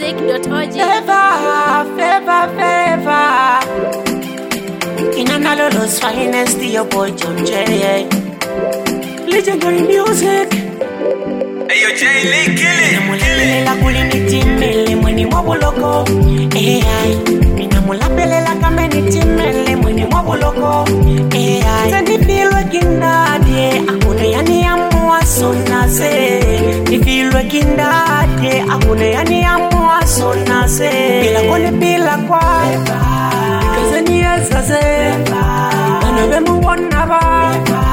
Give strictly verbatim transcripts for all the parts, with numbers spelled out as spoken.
music dot org. Fever, fever, fever. In Analolo's finest, your boy John J. Legendary music. Hey yo, J Lee, kill it, kill it. La kulini timele mweni mwabuloko. A I. Minamula pele la kameni timele mweni mwabuloko. A I. Tani filo kindadie akune yani amua sonase. Nifilo kindadie akune yani amua sonase. Bila kone bila kwa kaze ni ezaze. Anabe muwana ba.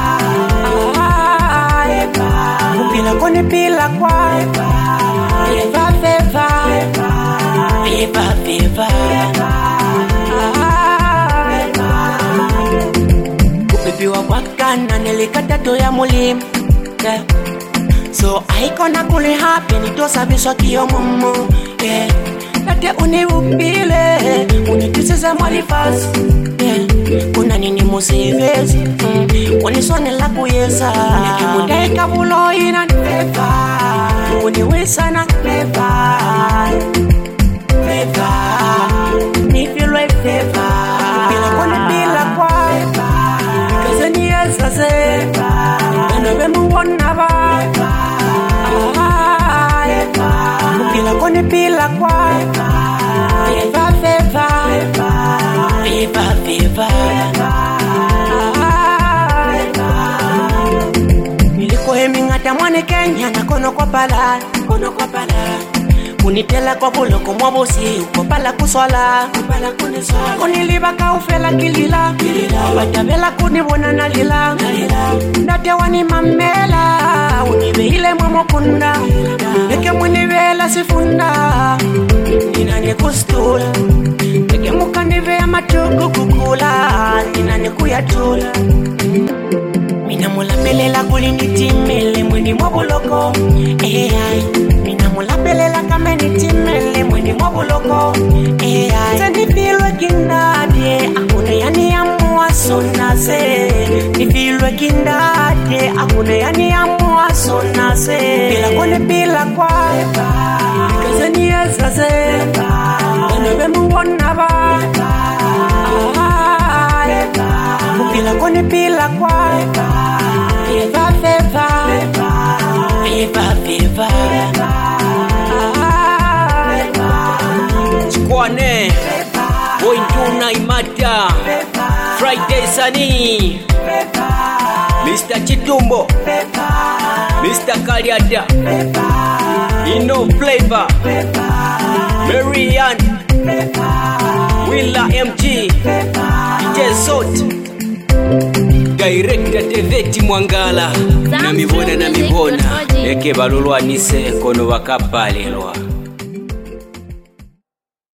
Bila kone bila kwa Viva, viva Viva, viva Kupipiwa wakana nilikata to ya mulimu yeah. So aikona kule hapi nitosa biswa kiyo mumu yeah. Nate uniupile Unitiseze mwalifasi yeah. Kuna nini musivezi mm. Unisone la kuyeza Unikimudaika vulo ina nifeva Uniwisa na nifeva Feva Nifilwe feva Bila kone bila kwa Kaze ni ezaze Anabe muwana ba Bila kone bila kwa Feva feva Feva feva Mingata mwane Kenya na kono kwa pala kono kwa pala kunitela kwa buloko mwabosi uko pala kuswala pala kuniswala kuniliba ka ufela kilila batabela kunibona na lila ndate wani mamela unibe ile mwamokunda neke munibela sifunda ninane kustula neke mukanive ya matuku kukula ninane kuyatula Minamula pele la kulini timele mweni mwabuloko A I Minamula pele la kameni timele mweni mwabuloko A I Tani filwe kindadie akune yani amua sonase Nifilwe kindadie akune yani amua sonase Bila kone bila kwa Kaze ni ezaze Anabe muwana ba Bila kone bila kwa Viva, viva Viva, viva Chikwane Bointuna imata Friday Sani Mister Chitumbo Mister Kaliada Ino Flavor Marianne Willa M G D J Sot Director Teveti Mwangala na mibona na mibona eke balulwa nise kono wakapalelwa